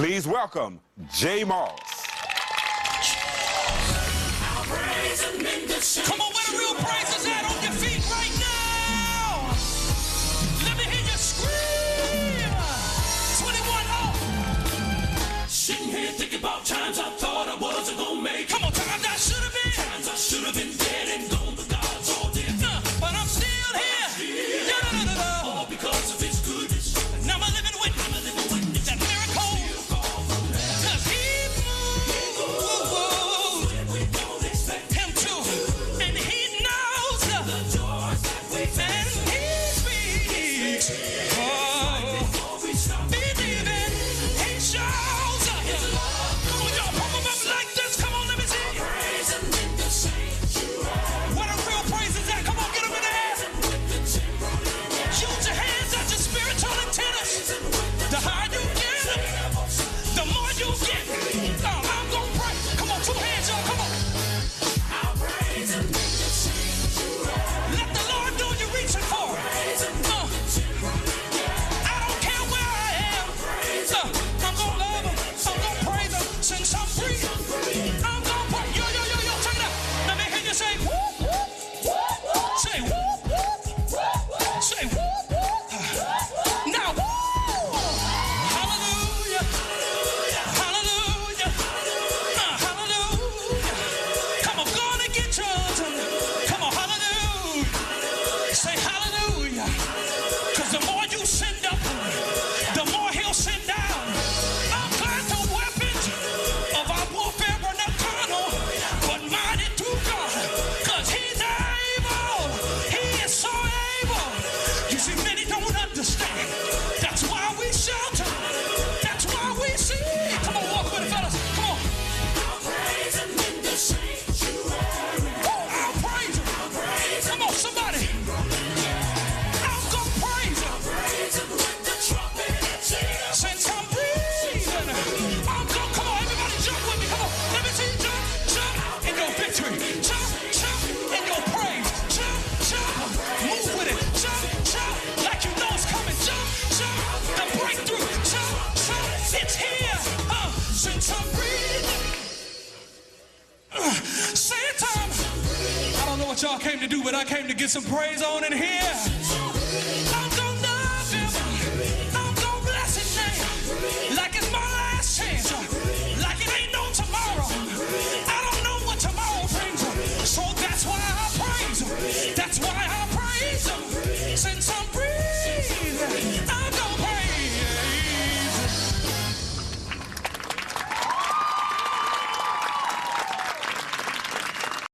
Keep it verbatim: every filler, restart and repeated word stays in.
Please welcome J. Moss. Come on, where the real praise is at, on your feet right now. Let me hear you scream. twenty-one oh. Sitting here thinking about times I thought I wasn't gonna make it. Come on, times I should have been. Times I should have been dead and gone, but God's all dead. Uh, but I'm still here. Da, da, da, da, da. All because of His goodness. Now I'm a living witness. I'm a living witness. That miracle. Cause He moved. When we don't expect Him to. And He knows. the doors that we And He speaks. Oh, before we stop. believing. He shows. Come on, y'all, pump 'em up like this. Come on, let me see. Praise Him in the sanctuary. Where the real praise is at? Come on, get 'em in the air. With the timbrel in your Use your hands as your spiritual antennas. The higher you get, the more you get. Uh, I'm gonna pray. Come on, two hands, y'all. Come on. I'll praise Him in the sanctuary. Let the Lord know you're reaching for it. Uh, I don't care where I am. Uh, I'm gonna love Him. I'm gonna praise Him. Since I'm free, I'm gonna pray. Yo, yo, yo, yo, check it out. Let me hear you say, whoop, whoop, whoop, whoop. Say, whoop, whoop, whoop, whoop. Say, whoop, whoop. Now, whoop. Hallelujah. Hallelujah. Uh, hallelujah. Come on, go on and get yours. Come on, hallelujah. Say hallelujah. Because the more you send up, the more He'll send down. I'm glad the weapons of our warfare are not carnal, but mighty through God. Because He's able. He is so able. You see, many don't understand. That's why we shout. That's why we sing. Come on, walk with it, fellas. Come on. I'll praise Him in the sanctuary. I'll praise Him. Come on, somebody. I'm gonna praise Him. Praise Him with the trumpet. Since I'm breathing, I'm gonna, come on, everybody jump with me. Come on, let me see you jump, jump in your victory. Jump, jump in your praise. Jump, jump, move with it. Jump, jump, like you know it's coming. Jump, jump, the breakthrough. Jump, jump, it's here. Uh, since I'm breathing. Uh, say it, Tom. I don't know what y'all came to do, but I came to get some praise on in here.